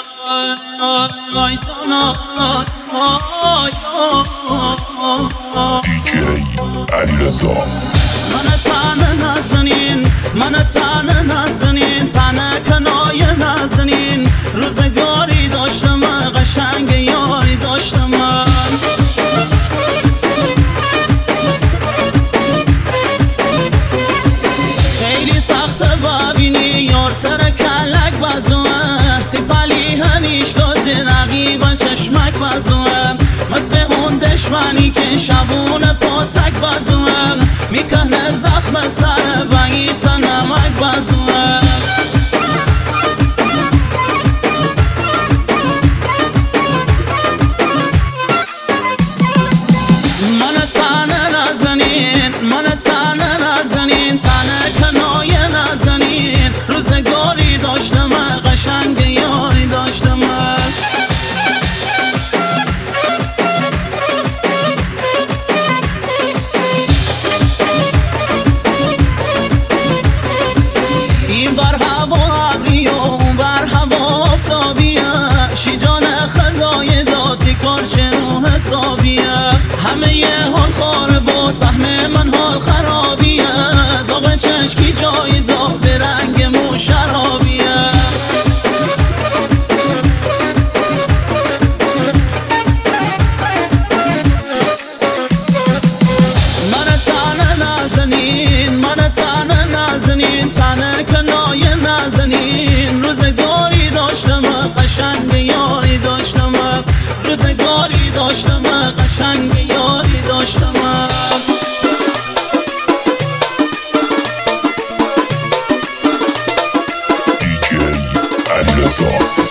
علیرضا من تنه نزنین، من تنه نزنین، تنه کنای نزنین. روزگاری داشتم قشنگ یاری داشتم خیلی سخته ببینی یار تر کلک بزوه تیپلی هنیش دازی رقیبان چشمک بزوه مثل اون دشمنی که شبون پاتک بزوه میکنه زخم سر بگیت نمک بزوه من تنه نزنین، من تنه نزنین، تنه کنای نزنین. روزگاری داشتم قشنگ یاری داشتم این بر هوا ابری و اون بر هوا آفتابیه شیجان خدای دادی کار چنو حسابیه همه یه حال خاره با سهم من حال خرابیه زاغ چشکی جای داغ به رنگ مو شرابیه من تنه نزنین، من تنه نزنین، تنه کنای نزنین. روزگاری داشتم قشنگ یاری داشتم روزگاری داشتم قشنگ یاری داشتم علیرضا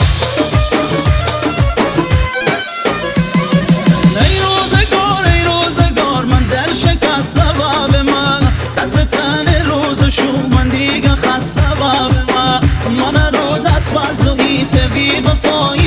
ای روزگار من دل شکسته باب من دست تن روز شو من دیگه خسته باب من رو دست بازویت بی وفای